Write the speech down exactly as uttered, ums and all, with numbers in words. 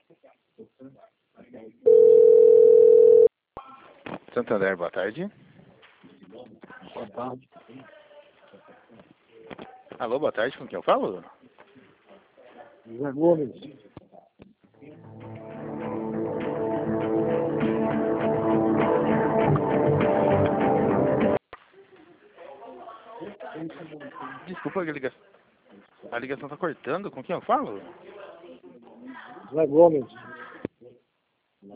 Santander, boa tarde. Boa tarde. Alô, boa tarde, com quem eu falo? José Gomes. Desculpa, a ligação, a ligação tá cortando, com quem eu falo? José Gomes.